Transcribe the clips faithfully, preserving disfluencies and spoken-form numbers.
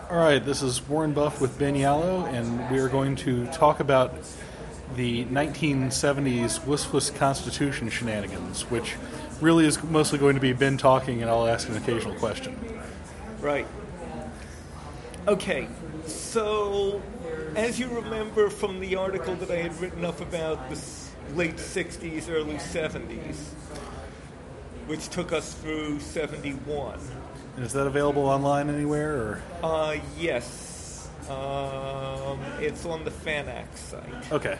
All right, this is Warren Buff with Ben Yallow, and we are going to talk about the nineteen seventies Wuss Wuss Constitution shenanigans, which really is mostly going to be Ben talking, and I'll ask an occasional question. Right. Okay, so as you remember from the article that I had written up about the late sixties, early seventies, which took us through seventy-one. And is that available online anywhere? Or? Uh, yes. Um, it's on the Fanac site. Okay.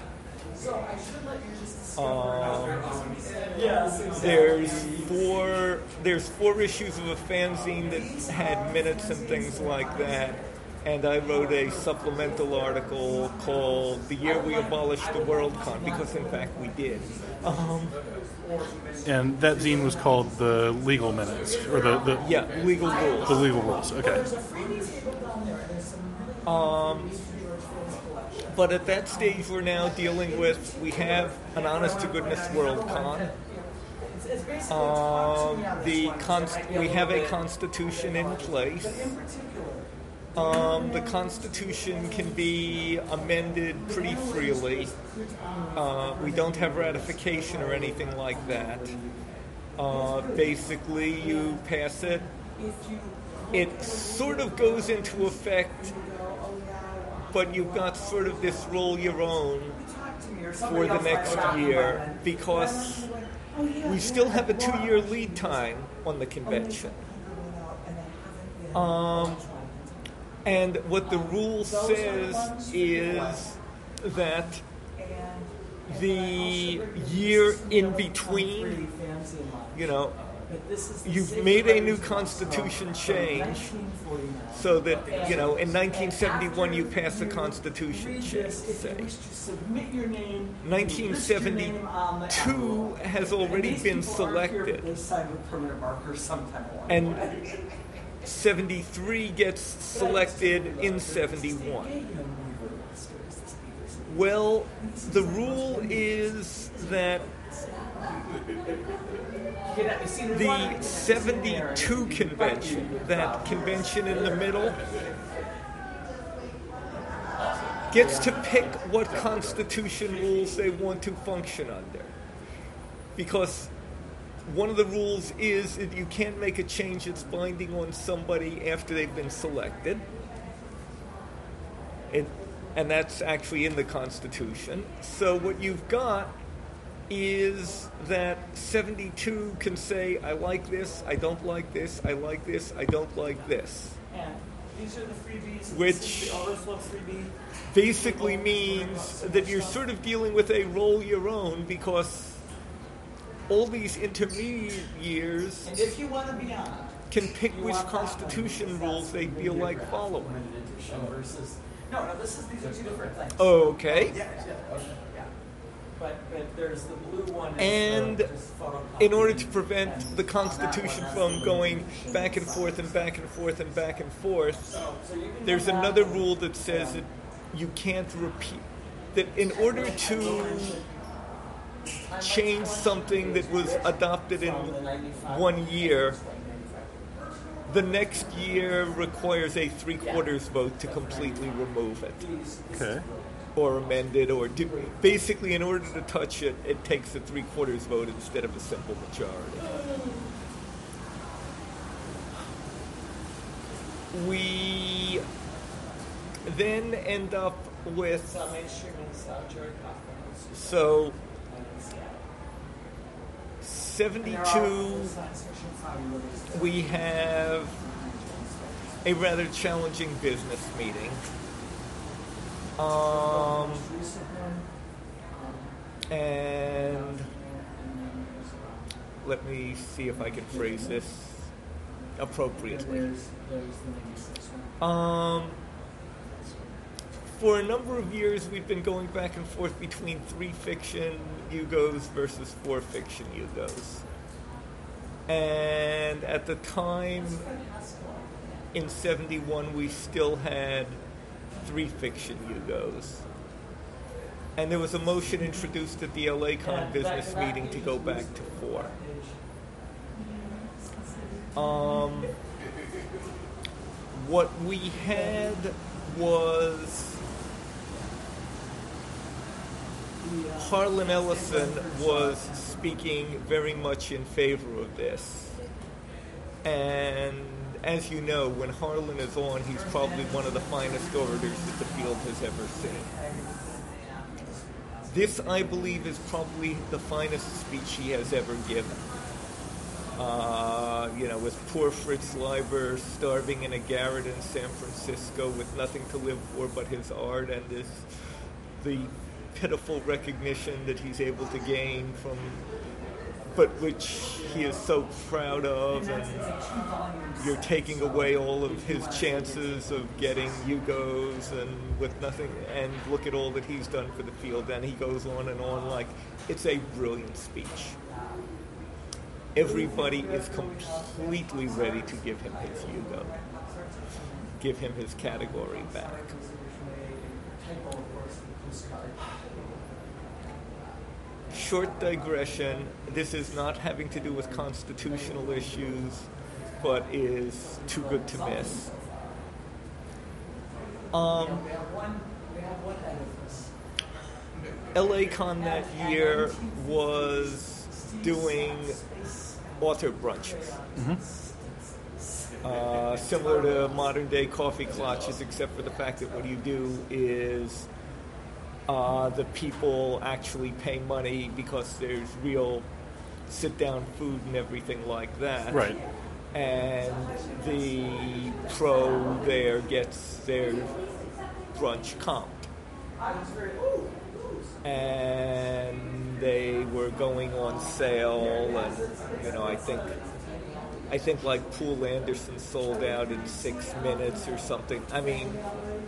Um, there's four. There's four issues of a fanzine that had minutes and things like that, and I wrote a supplemental article called "The Year We Abolished the Worldcon," because in fact we did. Um, and that zine was called the Legal Minutes, or the, the yeah, Legal Rules. The Legal Rules. Okay. Um. But at that stage, we're now dealing with, we have an honest-to-goodness Worldcon. Um, the const- we have a constitution in place. Um, the constitution can be amended pretty freely. Uh, we don't have ratification or anything like that. Uh, basically, you pass it. It sort of goes into effect, but you've got sort of this roll your own for the next year because we still have a two-year lead time on the convention. Um, and what the rule says is that the year in between, you know, you've made a new constitution change so that, you know, in nineteen seventy-one you passed the constitution change, say. nineteen seventy-two has already been selected. And seventy-three gets selected in seventy-one. Well, the rule is that the seventy-two convention, that convention in the middle, gets to pick what constitution rules they want to function under. Because one of the rules is that you can't make a change that's binding on somebody after they've been selected. It, and that's actually in the Constitution. So what you've got is that seventy-two can say, I like this, I don't like this, I like this, I don't like this. And these are the freebies. Which the overflow freebie. Basically means that you're sort of dealing with a roll your own because all these intermediate years and if you want to be on, can pick which constitution rules they feel like following. Versus, no, no, this is, these are two different things. Okay. Yeah, yeah, yeah. But, but there's the blue one. And in order to prevent the Constitution from going back and forth and back and forth and back and forth, there's another rule that says that you can't repeat, that in order to change something that was adopted in one year, the next year requires a three-quarters vote to completely remove it. Okay. Or amend it, or do, basically in order to touch it, it takes a three-quarters vote instead of a simple majority. We then end up with, so seventy-two, we have a rather challenging business meeting. Um, and let me see if I can phrase this appropriately. Um, for a number of years, we've been going back and forth between three fiction Yugos versus four fiction Yugos. And at the time, in seventy-one, we still had three fiction Yugos. And there was a motion introduced at the L A Con business meeting to go back to four. Um, what we had was Harlan Ellison was speaking very much in favor of this. And as you know, when Harlan is on, he's probably one of the finest orators that the field has ever seen. This, I believe, is probably the finest speech he has ever given. Uh, you know, with poor Fritz Leiber starving in a garret in San Francisco with nothing to live for but his art and this, the pitiful recognition that he's able to gain from, but which he is so proud of, and you're taking away all of his chances of getting Hugos and with nothing, and look at all that he's done for the field. And he goes on and on like it's a brilliant speech. Everybody is completely ready to give him his Hugo, give him his category back. Short digression, this is not having to do with constitutional issues, but is too good to miss. Um, L A Con that year was doing author brunches. Mm-hmm. Uh, similar to modern day coffee clutches, except for the fact that what you do is uh, the people actually pay money because there's real sit-down food and everything like that. Right. And the pro there gets their brunch comped. And they were going on sale, and you know, I think, I think like Poole Anderson sold out in six minutes or something. I mean,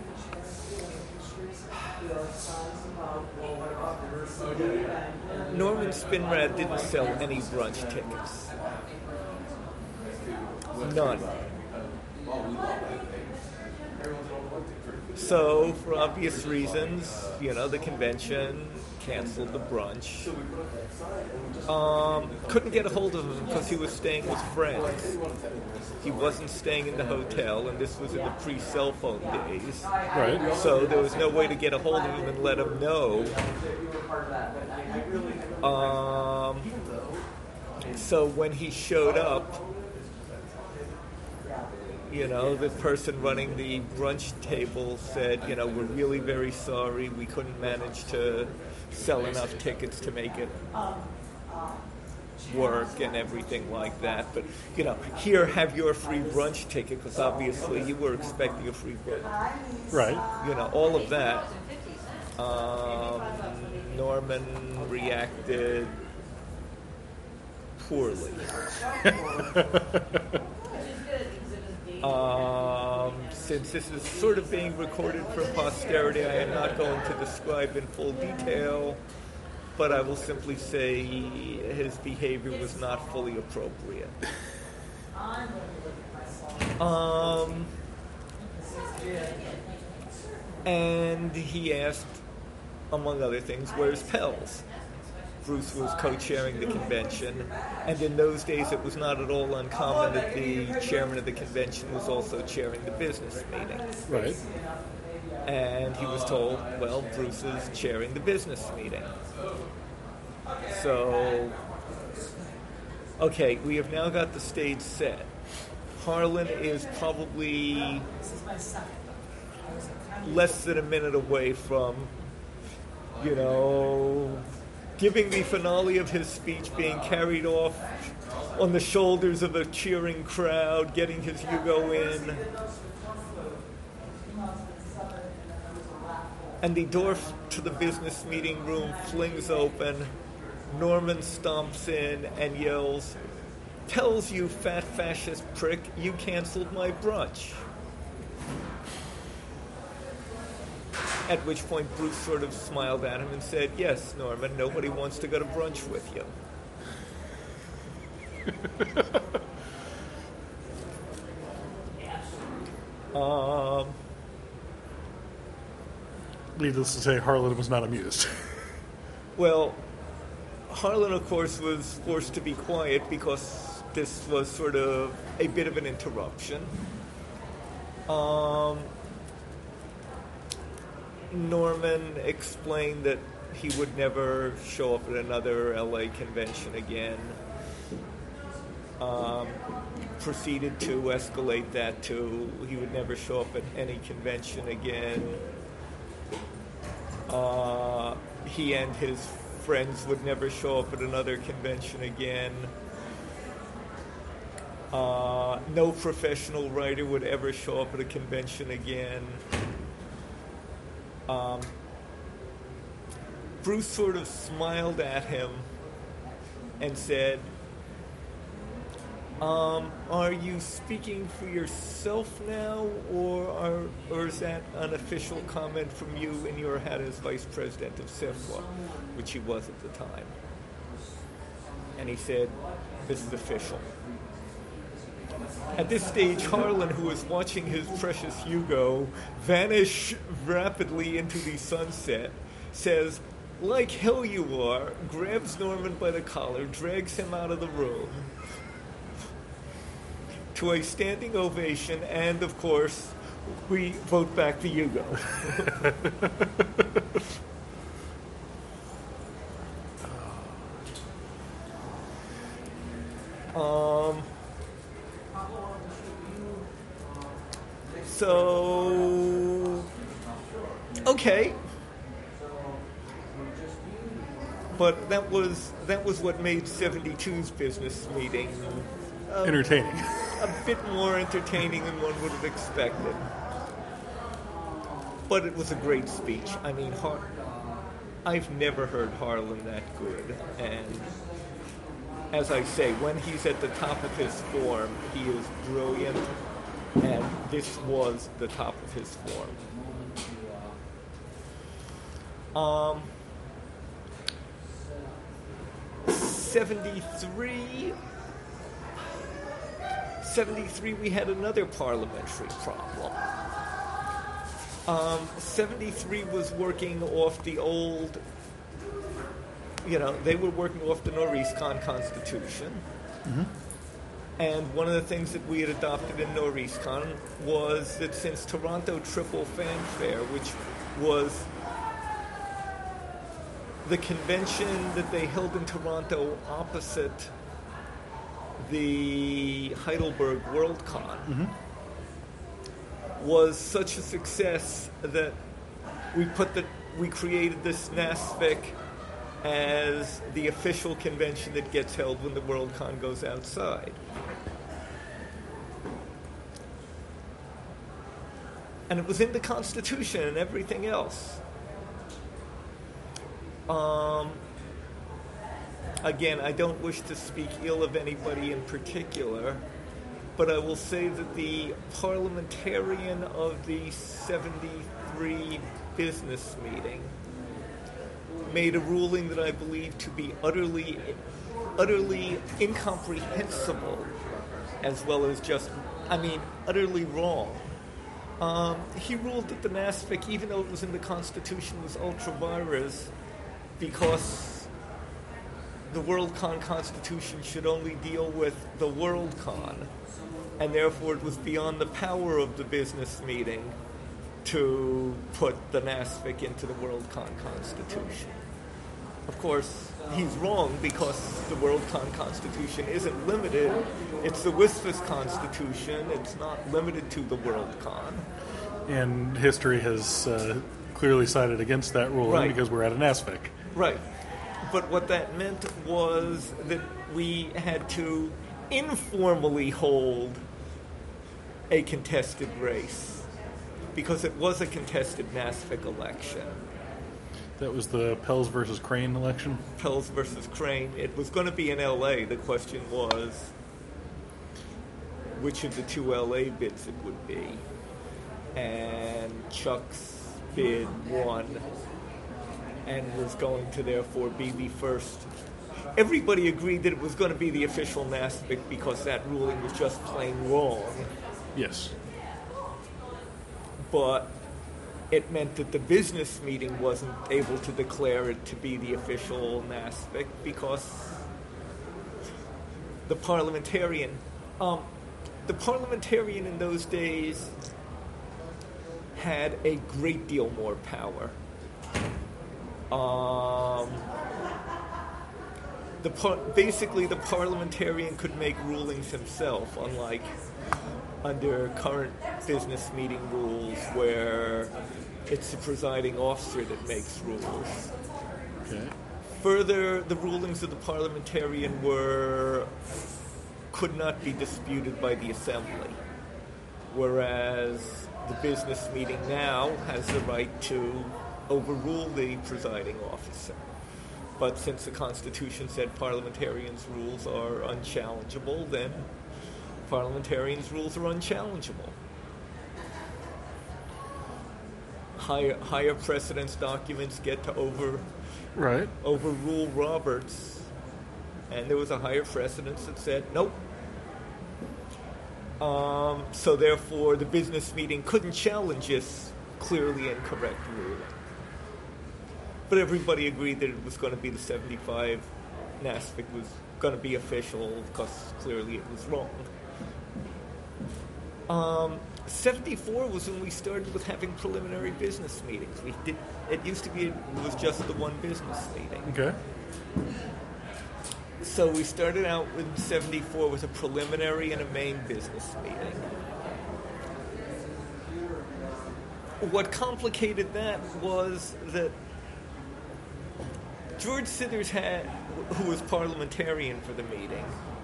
Norman Spinrad didn't sell any brunch tickets. None. So, for obvious reasons, you know, the convention canceled the brunch. Um, couldn't get a hold of him because he was staying with friends. He wasn't staying in the hotel, and this was in the pre-cell phone days. Right. So there was no way to get a hold of him and let him know. Um, so when he showed up, you know, the person running the brunch table said, you know, we're really very sorry. We couldn't manage to sell enough tickets to make it work and everything like that. But, you know, here, have your free brunch ticket, because obviously you were expecting a free brunch. Right. You know, all of that. Um, Norman reacted poorly. Um, since this is sort of being recorded for posterity, I am not going to describe in full detail, but I will simply say his behavior was not fully appropriate. Um, and he asked, among other things, where's Pels? Bruce was co-chairing the convention, and in those days it was not at all uncommon that the chairman of the convention was also chairing the business meeting. Right. And he was told, well, Bruce is chairing the business meeting. So, okay, we have now got the stage set. Harlan is probably less than a minute away from, you know, giving the finale of his speech, being carried off on the shoulders of a cheering crowd, getting his Hugo in. And the door to the business meeting room flings open. Norman stomps in and yells, "Tells you, fat fascist prick, you canceled my brunch." At which point Bruce sort of smiled at him and said, "Yes, Norman, nobody wants to go to brunch with you." um, Needless to say, Harlan was not amused. well, Harlan, of course, was forced to be quiet because this was sort of a bit of an interruption. Um, Norman explained that he would never show up at another L A convention again. Um, proceeded to escalate that to he would never show up at any convention again. Uh, he and his friends would never show up at another convention again. Uh, no professional writer would ever show up at a convention again. Um, Bruce sort of smiled at him and said, um, are you speaking for yourself now, or are, or is that an official comment from you in your hat as vice president of SIFWA, which he was at the time? And he said, this is official. At this stage, Harlan, who was watching his precious Hugo vanish rapidly into the sunset, says, like hell you are, grabs Norman by the collar, drags him out of the room, to a standing ovation, and of course, we vote back the Hugo. um, so, okay. But that was that was what made seventy-two's business meeting uh, Entertaining. a bit more entertaining than one would have expected. But it was a great speech. I mean, Har- I've never heard Harlan that good. And as I say, when he's at the top of his form, he is brilliant. And this was the top of his form. Um, seventy-three... seventy-three, we had another parliamentary problem. Um, seventy-three was working off the old, you know, they were working off the Nor'eascan Constitution. Mm-hmm. And one of the things that we had adopted in Nor'eascan was that since Toronto Triple Fanfare, which was the convention that they held in Toronto opposite the Heidelberg Worldcon, Mm-hmm. was such a success that we put the we created this NASFIC as the official convention that gets held when the Worldcon goes outside. And it was in the Constitution and everything else. Um, again, I don't wish to speak ill of anybody in particular, but I will say that the parliamentarian of the seventy-three business meeting made a ruling that I believe to be utterly, utterly incomprehensible, as well as just, I mean, utterly wrong. Um, he ruled that the NASFIC, even though it was in the Constitution, was ultra vires because the Worldcon Constitution should only deal with the Worldcon, and therefore it was beyond the power of the business meeting to put the NASFIC into the Worldcon Constitution. Of course, he's wrong because the Worldcon Constitution isn't limited. It's the WSFS Constitution. It's not limited to the Worldcon. And history has uh, clearly sided against that ruling Right. because we're at an NASFIC. Right. But what that meant was that we had to informally hold a contested race because it was a contested NASFIC election. That was the Pels versus Crane election. Pels versus Crane. It was going to be in L A. The question was which of the two L A bids it would be. And Chuck's bid won and was going to therefore be the first. Everybody agreed that it was going to be the official NASFIC because that ruling was just plain wrong. Yes. But it meant that the business meeting wasn't able to declare it to be the official NASFIC because the parliamentarian, um, the parliamentarian in those days had a great deal more power. Um, the par- basically, the parliamentarian could make rulings himself, unlike under current business meeting rules where it's the presiding officer that makes rules. Okay. Further, the rulings of the parliamentarian were could not be disputed by the assembly, whereas the business meeting now has the right to overrule the presiding officer. But since the Constitution said parliamentarians' rules are unchallengeable, then parliamentarians' rules are unchallengeable. Higher, higher precedence documents get to over, Right. overrule Roberts, and there was a higher precedence that said nope. Um, so therefore, the business meeting couldn't challenge this clearly incorrect ruling. But everybody agreed that it was going to be the seventy-five. NASFIC was going to be official because clearly it was wrong. Um, seventy-four was when we started with having preliminary business meetings. We did. It used to be it was just the one business meeting. Okay. So we started out with seventy-four with a preliminary and a main business meeting. What complicated that was that George Sithers had, who was parliamentarian for the meeting,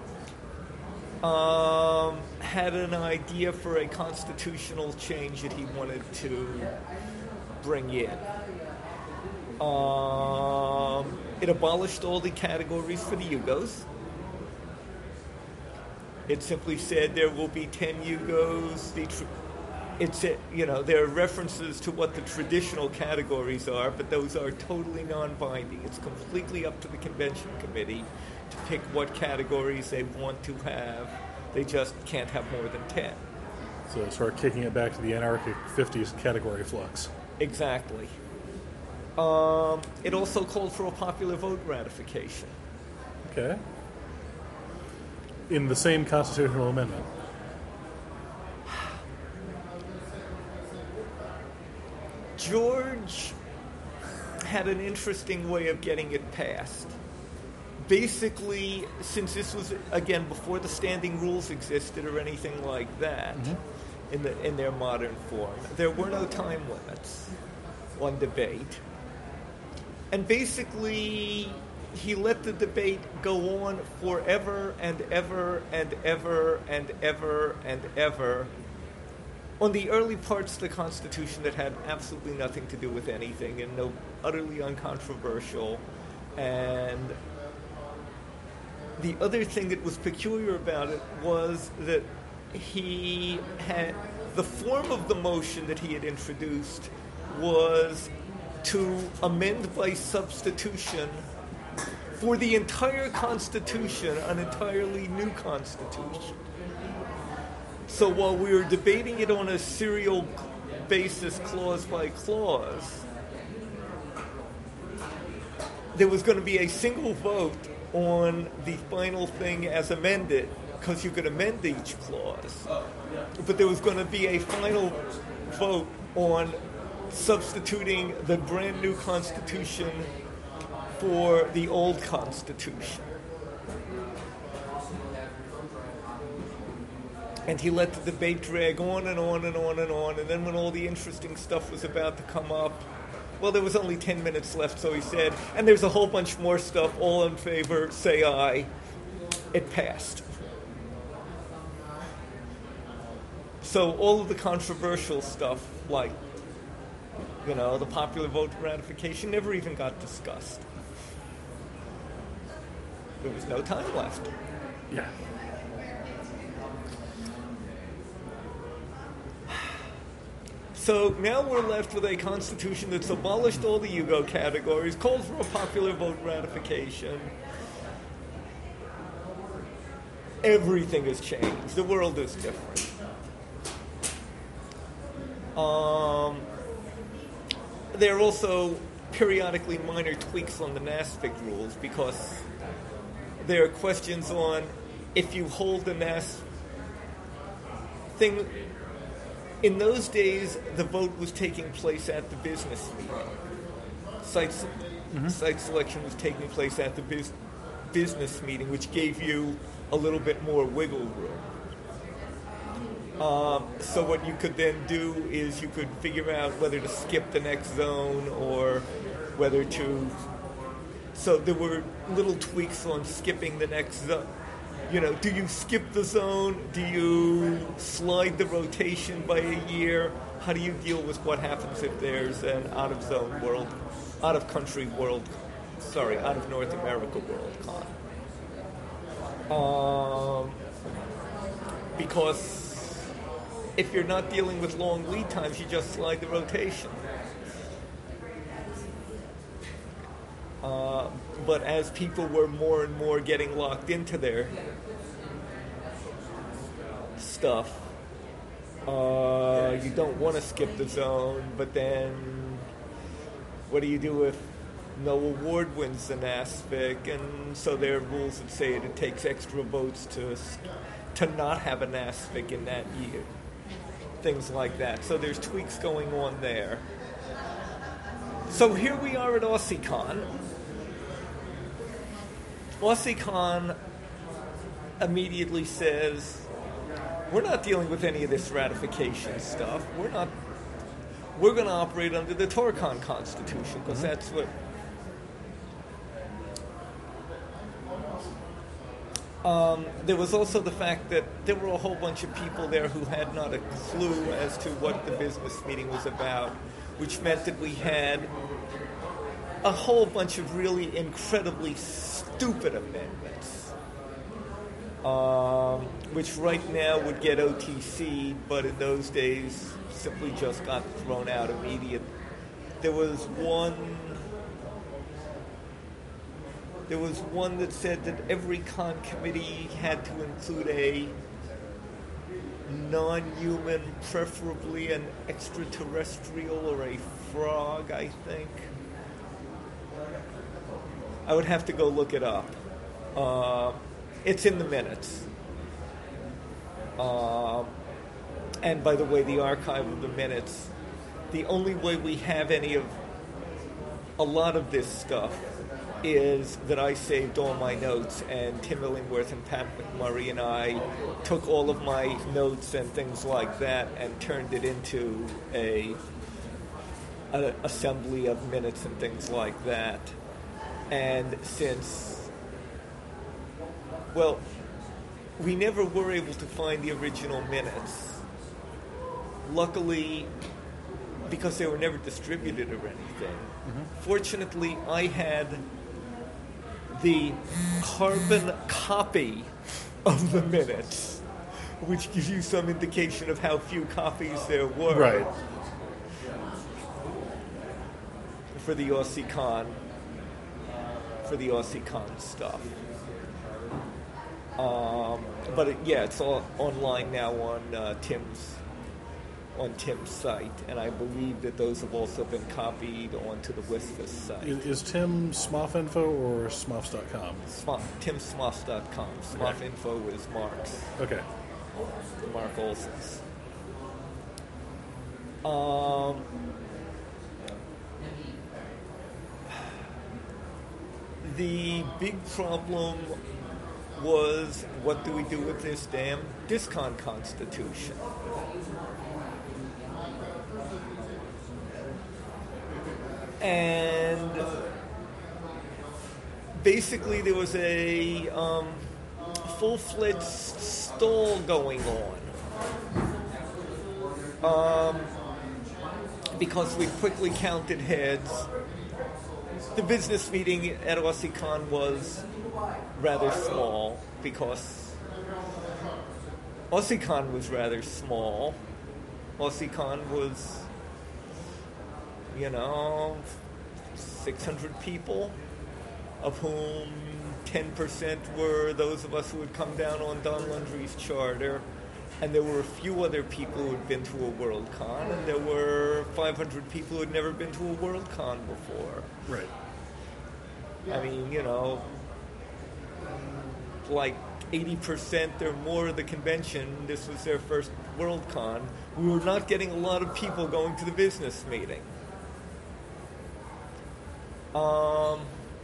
um, had an idea for a constitutional change that he wanted to bring in. Um, it abolished all the categories for the Yugos. It simply said there will be ten Yugos. The tr- it's a, you know there are references to what the traditional categories are, but those are totally non-binding. It's completely up to the convention committee to pick what categories they want to have. They just can't have more than ten. So start kicking it back to the anarchic fifties category flux. Exactly. Um, it also called for a popular vote ratification. Okay. In the same constitutional amendment. George had an interesting way of getting it passed. Basically, since this was, again, before the standing rules existed or anything like that, mm-hmm. in the in their modern form, there were no time limits on debate. And basically, he let the debate go on forever and ever and ever and ever and ever on the early parts of the Constitution that had absolutely nothing to do with anything and no utterly uncontroversial. And the other thing that was peculiar about it was that he had the form of the motion that he had introduced was to amend by substitution for the entire Constitution, an entirely new Constitution. So while we were debating it on a serial basis, clause by clause, there was going to be a single vote on the final thing as amended, because you could amend each clause. But there was going to be a final vote on substituting the brand new Constitution for the old Constitution. And he let the debate drag on and on and on and on, and then when all the interesting stuff was about to come up, well, there was only ten minutes left, so he said, and there's a whole bunch more stuff, all in favor, say aye. It passed. So all of the controversial stuff, like, you know, the popular vote ratification, never even got discussed. There was no time left. Yeah. So now we're left with a constitution that's abolished all the Yugo categories, called for a popular vote ratification. Everything has changed. The world is different. Um, there are also periodically minor tweaks on the NASFIC rules because there are questions on if you hold the N A S thing. in those days, the vote was taking place at the business meeting. Site, mm-hmm. site selection was taking place at the bus- business meeting, which gave you a little bit more wiggle room. Um, so what you could then do is you could figure out whether to skip the next zone or whether to... So there were little tweaks on skipping the next zone. You know, do you skip the zone? Do you slide the rotation by a year? How do you deal with what happens if there's an out-of-zone world, out-of-country world, sorry, out-of-North America World Con? Um, because if you're not dealing with long lead times, you just slide the rotation. Uh, but as people were more and more getting locked into their stuff, uh, you don't want to skip the zone, but then what do you do if no award wins the NASPIC? And so there are rules that say it takes extra votes to to not have a NASPIC in that year. Things like that. So there's tweaks going on there. So here we are at AussieCon. AussieCon immediately says, we're not dealing with any of this ratification stuff. We're not. We're going to operate under the Torcon Constitution because mm-hmm. that's what. Um, there was also the fact that there were a whole bunch of people there who had not a clue as to what the business meeting was about, which meant that we had a whole bunch of really incredibly stupid amendments, um, which right now would get O T C'd, but in those days simply just got thrown out immediate. There was one... There was one that said that every con committee had to include a non-human, preferably an extraterrestrial or a frog, I think. I would have to go look it up. Uh, it's in the minutes. Uh, and by the way, the archive of the minutes, the only way we have any of a lot of this stuff is that I saved all my notes, and Tim Illingworth and Pat McMurray and I took all of my notes and things like that and turned it into a, a assembly of minutes and things like that. And since, well, we never were able to find the original minutes. Luckily, because they were never distributed or anything, mm-hmm. fortunately, I had the carbon copy of the minutes, which gives you some indication of how few copies there were. Right. For the AussieCon, for the AussieCon stuff. Um, but it, yeah, it's all online now on uh, Tim's on Tim's site, and I believe that those have also been copied onto the WisFist site. Is, is Tim Smoff.info or Smoffs dot com? Smoff, Tim Smoffs dot com. Smoff.info okay. is Mark's. Okay. Mark Olson's. Um, the big problem was, what do we do with this damn DISCON Constitution? And basically there was a um, full-fledged stall going on. Um, because we quickly counted heads. The business meeting at AussieCon was rather small because AussieCon was rather small. AussieCon was, you know, six hundred people, of whom ten percent were those of us who had come down on Don Lundry's charter, and there were a few other people who had been to a Worldcon, and there were five hundred people who had never been to a Worldcon before. Right. I mean, you know, like eighty percent or more of the convention. This was their first Worldcon. We were not getting a lot of people going to the business meeting. Um,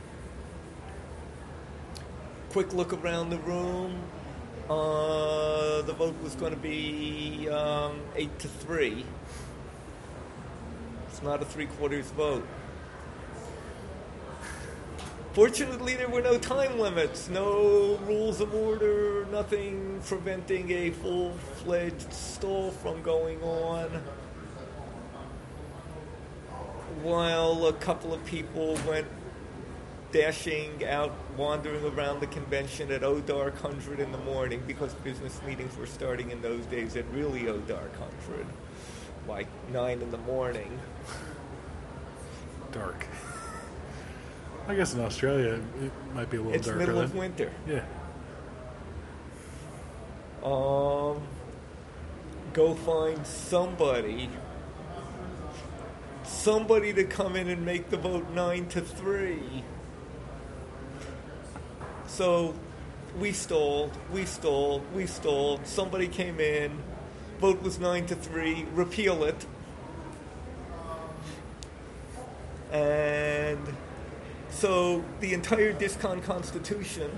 quick look around the room. Uh, the vote was going to be um, eight to three. It's not a three-quarters vote. Fortunately, there were no time limits, no rules of order, nothing preventing a full-fledged stall from going on. While a couple of people went dashing out, wandering around the convention at oh dark hundred in the morning, because business meetings were starting in those days at really oh dark hundred, like nine in the morning. Dark. I guess in Australia it might be a little It's darker. middle of then. winter. Yeah. Um, go find somebody, somebody to come in and make the vote nine to three. So we stalled, we stalled, we stalled. Somebody came in, vote was nine to three, repeal it. And so the entire DISCON Constitution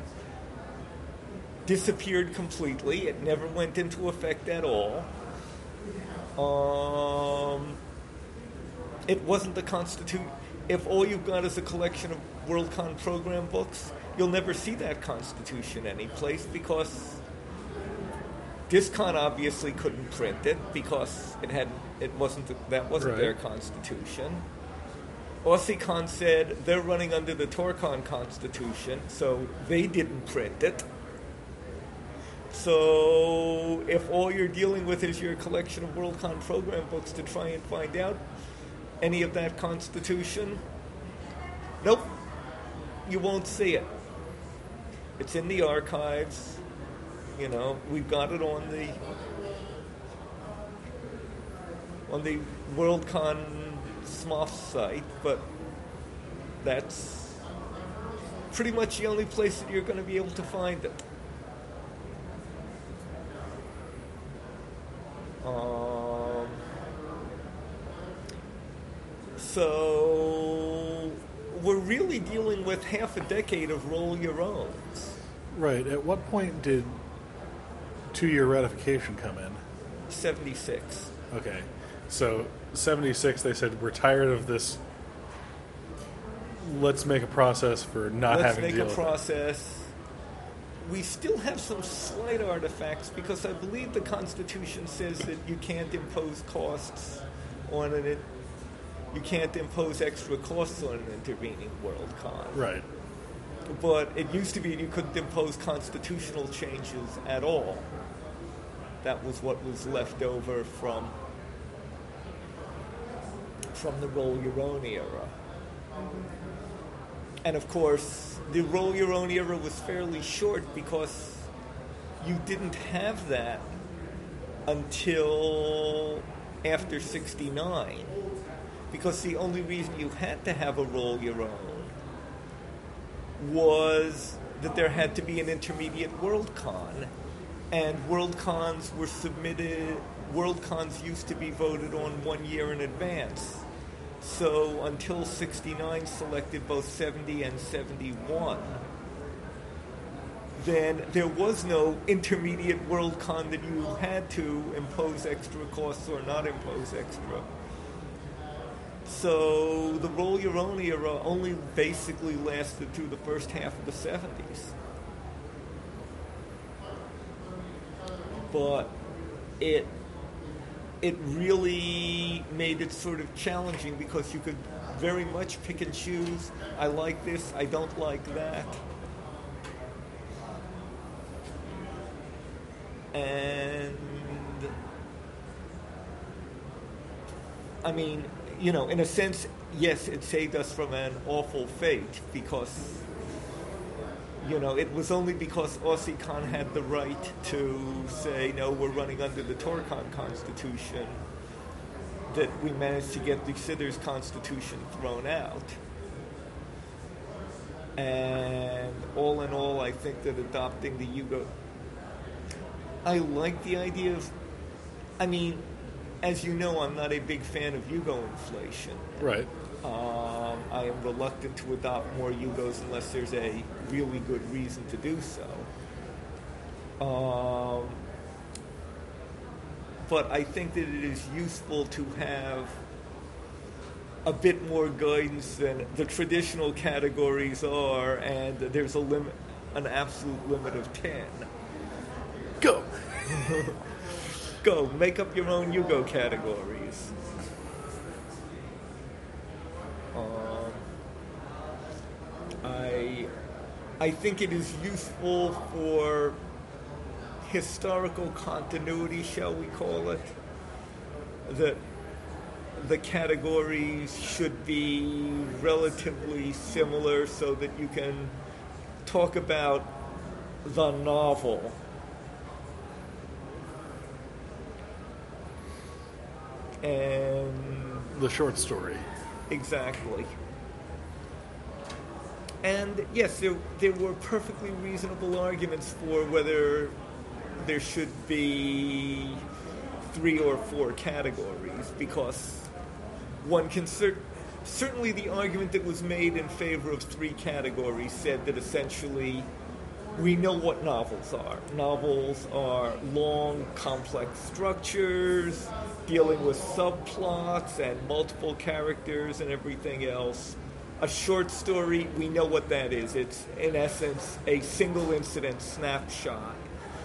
disappeared completely. It never went into effect at all. Um, it wasn't the Constitution. If all you've got is a collection of Worldcon program books, you'll never see that Constitution anyplace, because DISCON obviously couldn't print it because it had it wasn't that wasn't Right. their Constitution. AussieCon said they're running under the Torcon Constitution, so they didn't print it. So if all you're dealing with is your collection of Worldcon program books to try and find out any of that Constitution, nope, you won't see it. It's in the archives. You know, we've got it on the on the Worldcon S M O F site, but that's pretty much the only place that you're going to be able to find it. Um, so we're really dealing with half a decade of roll your owns. Right. At what point did two-year ratification come in? seventy-six. Okay. So seventy-six, they said, we're tired of this. Let's make a process for not Let's having make to deal a with it. process. We still have some slight artifacts, because I believe the Constitution says that you can't impose costs on an. You can't impose extra costs on an intervening Worldcon. Right. But it used to be you couldn't impose constitutional changes at all. That was what was left over from from the roll your own era. And of course, the roll your own era was fairly short, because you didn't have that until after sixty-nine. Because the only reason you had to have a roll your own was that there had to be an intermediate Worldcon. And Worldcons were submitted, Worldcons used to be voted on one year in advance. So until sixty-nine selected both seventy and seventy-one, then there was no intermediate Worldcon that you had to impose extra costs or not impose extra. So the roll your own era only basically lasted through the first half of the seventies. But it it really made it sort of challenging, because you could very much pick and choose. I like this, I don't like that. And I mean, you know, in a sense, yes, it saved us from an awful fate, because, you know, it was only because AussieCon had the right to say, no, we're running under the Torcon Constitution, that we managed to get the Sitters Constitution thrown out. And all in all, I think that adopting the Yugo, I like the idea of, I mean, as you know, I'm not a big fan of Yugo inflation. Right. Um, I am reluctant to adopt more Yugos unless there's a really good reason to do so. Um, but I think that it is useful to have a bit more guidance than the traditional categories are, and there's a limit, an absolute limit of ten. Go! Go, make up your own Yugo categories. Um, I, I think it is useful for historical continuity, shall we call it, that the categories should be relatively similar so that you can talk about the novel. And The short story. exactly. And yes, there, there were perfectly reasonable arguments for whether there should be three or four categories, because one can cer- certainly the argument that was made in favor of three categories said that essentially we know what novels are. Novels are long, complex structures, dealing with subplots and multiple characters and everything else. A short story, we know what that is. It's, in essence, a single incident snapshot.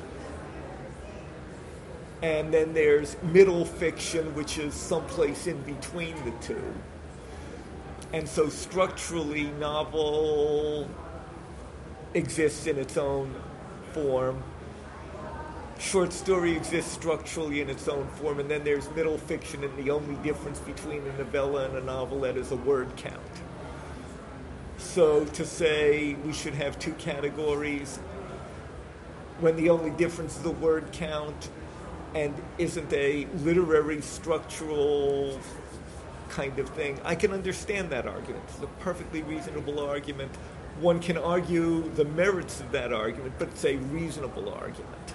And then there's middle fiction, which is someplace in between the two. And so structurally, novel exists in its own form. Short story exists structurally in its own form. And then there's middle fiction, and the only difference between a novella and a novelette is a word count. So to say we should have two categories when the only difference is the word count and isn't a literary structural kind of thing, I can understand that argument. It's a perfectly reasonable argument. One can argue the merits of that argument, but it's a reasonable argument.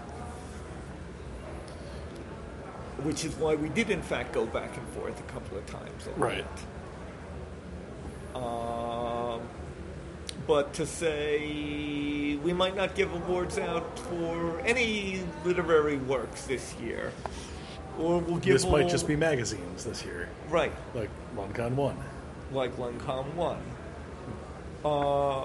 Which is why we did, in fact, go back and forth a couple of times on Right. that. Um, but to say we might not give awards out for any literary works this year, or we'll give This might all- just be magazines this year, right, like LonCon one. like Luncom one, uh,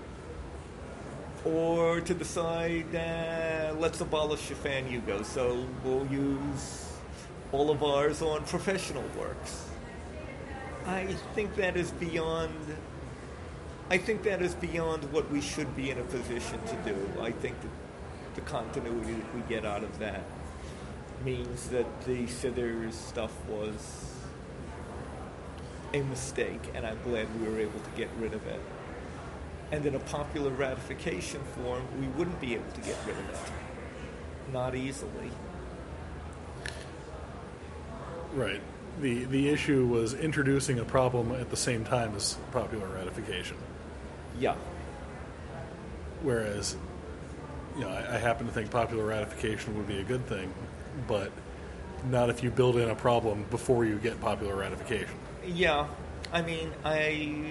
or to decide uh, let's abolish Fan Yugo, so we'll use all of ours on professional works. I think that is beyond. I think that is beyond what we should be in a position to do. I think that the continuity that we get out of that means that the Sithers stuff was a mistake, and I'm glad we were able to get rid of it. And in a popular ratification form, we wouldn't be able to get rid of it. Not easily. Right. The the issue was introducing a problem at the same time as popular ratification. Yeah. Whereas, you know, I, I happen to think popular ratification would be a good thing, but not if you build in a problem before you get popular ratification. Yeah. I mean, I...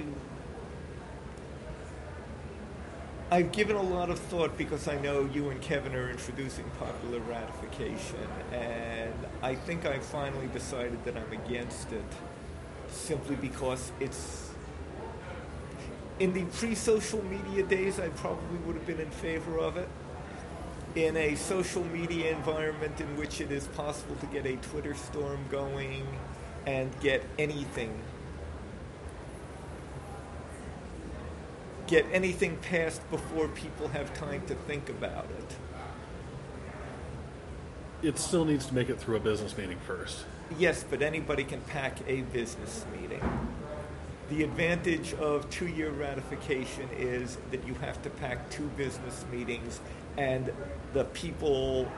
I've given a lot of thought because I know you and Kevin are introducing popular ratification, and I think I finally decided that I'm against it simply because it's... In the pre-social media days, I probably would have been in favor of it. In a social media environment in which it is possible to get a Twitter storm going and get anything get anything passed before people have time to think about it. It still needs to make it through a business meeting first. Yes, but anybody can pack a business meeting. The advantage of two-year ratification is that you have to pack two business meetings, and the people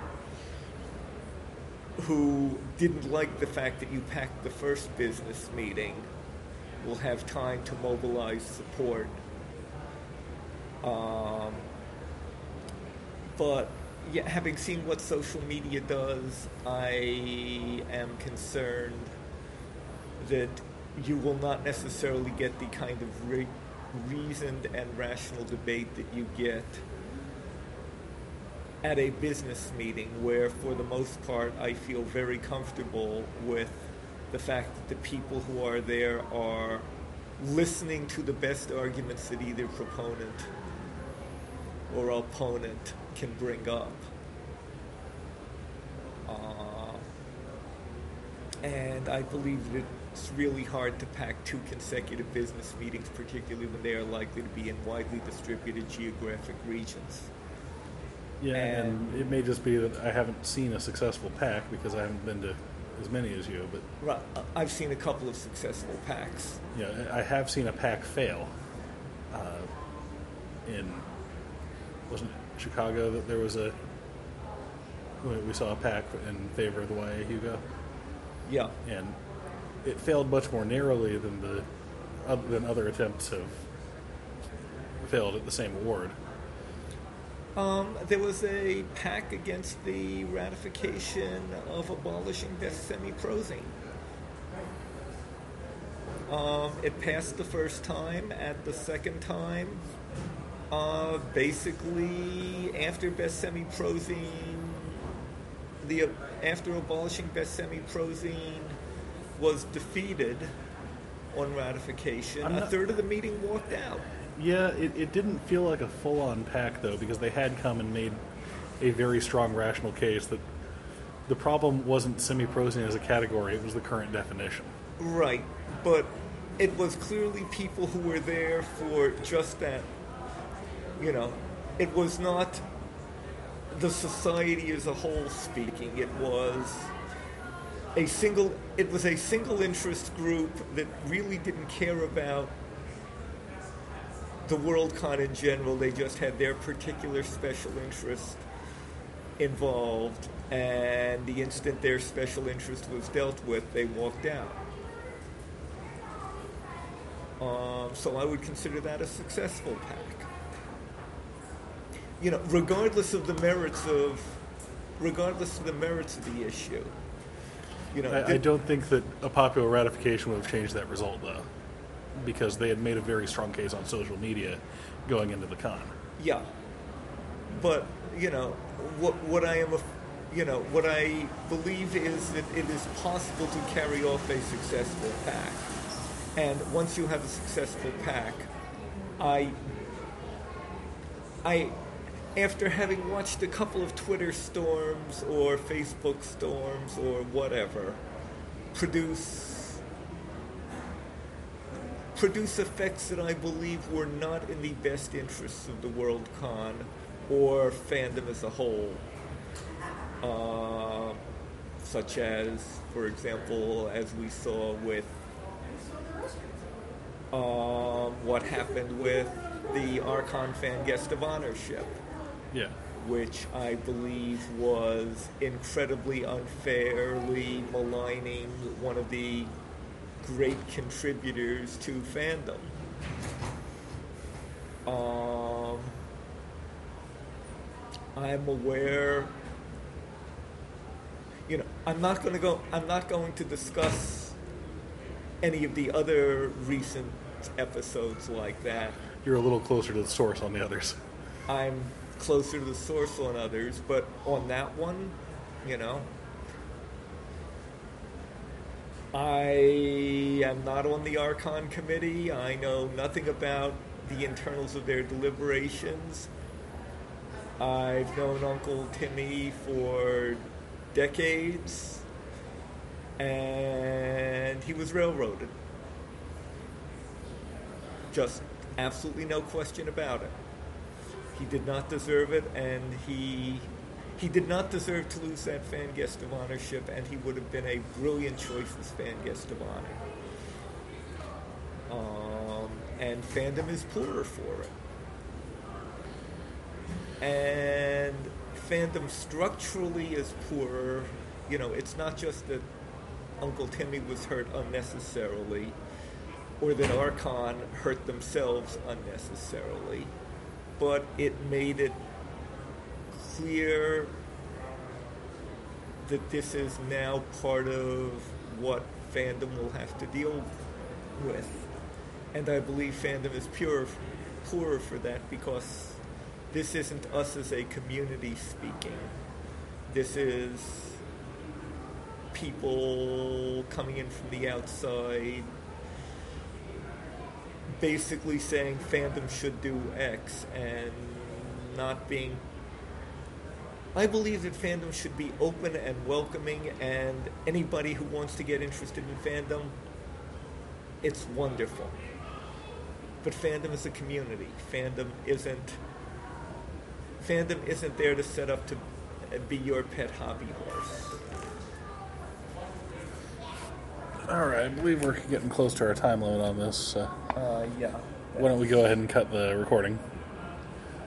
who didn't like the fact that you packed the first business meeting will have time to mobilize support Um, but yeah, having seen what social media does, I am concerned that you will not necessarily get the kind of re- reasoned and rational debate that you get at a business meeting, where for the most part I feel very comfortable with the fact that the people who are there are listening to the best arguments that either proponent or opponent can bring up. Uh, and I believe that it's really hard to pack two consecutive business meetings, particularly when they are likely to be in widely distributed geographic regions. Yeah, and, And- it may just be that I haven't seen a successful pack because I haven't been to as many as you, but Right, I've seen a couple of successful packs. yeah, I have seen a pack fail. Uh, in wasn't it Chicago that there was a we we saw a pack in favor of the Y A Hugo, Yeah. and it failed much more narrowly than the uh, than other attempts have failed at the same award. Um, there was a pack against the ratification of abolishing best semi-prosing. Um, it passed the first time. At the second time, uh, basically, after best semi-prosing, the after abolishing best semi-prosing was defeated on ratification, I'm a not- third of the meeting walked out. Yeah, it, it didn't feel like a full-on pack, though, because they had come and made a very strong rational case that the problem wasn't semi-prosing as a category, it was the current definition. Right, but it was clearly people who were there for just that. You know, it was not the society as a whole speaking. It was a single. It was a single interest group that really didn't care about the Worldcon in general. They just had their particular special interest involved, and the instant their special interest was dealt with, they walked out. Um, so I would consider that a successful pack. You know, regardless of the merits of, regardless of the merits of the issue. You know, I, I did- don't think that a popular ratification would have changed that result, though, because they had made a very strong case on social media going into the con. Yeah, but you know what? What I am, a, you know, what I believe is that it is possible to carry off a successful pack, and once you have a successful pack, I, I, after having watched a couple of Twitter storms or Facebook storms or whatever, produce. produce effects that I believe were not in the best interests of the Worldcon or fandom as a whole. Uh, such as, for example, as we saw with um, what happened with the Archon Fan Guest of Honorship, Yeah. which I believe was incredibly unfairly maligning one of the great contributors to fandom. Um, I'm aware, you know, I'm not going to go, I'm not going to discuss any of the other recent episodes like that. You're a little closer to the source on the others. I'm closer to the source on others, but on that one, you know, I am not on the Archon committee. I know nothing about the internals of their deliberations. I've known Uncle Timmy for decades, and he was railroaded. Just absolutely no question about it. He did not deserve it, and he he did not deserve to lose that fan guest of honorship, and he would have been a brilliant choice as fan guest of honor. Um, and fandom is poorer for it. And fandom structurally is poorer. You know, it's not just that Uncle Timmy was hurt unnecessarily, or that Archon hurt themselves unnecessarily. but it made it clear that this is now part of what fandom will have to deal with. And I believe fandom is pure, poorer for that, because this isn't us as a community speaking. This is people coming in from the outside basically saying fandom should do X and not being... I believe that fandom should be open and welcoming, and anybody who wants to get interested in fandom, it's wonderful. But fandom is a community. Fandom isn't fandom isn't there to set up to be your pet hobby horse. All right, I believe we're getting close to our time limit on this. So Uh, yeah. why don't we go ahead and cut the recording?